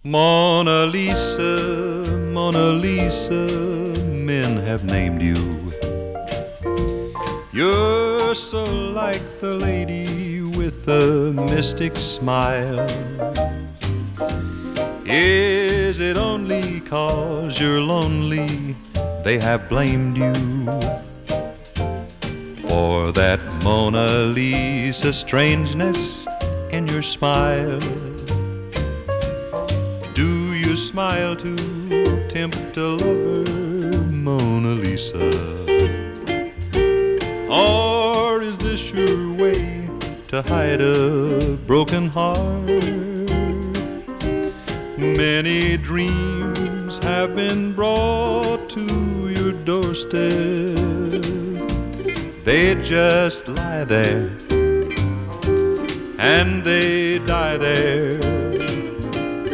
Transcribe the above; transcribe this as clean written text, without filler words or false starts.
Mona Lisa, Mona Lisa, men have named you. You're so like the lady with a mystic smile. Is it only 'cause you're lonely they have blamed you for that Mona Lisa strangeness in your smile? Do you smile to tempt a lover, Mona Lisa? Or is this your way to hide a broken heart? Many dreams have been brought to your doorstep. They just lie there and they die there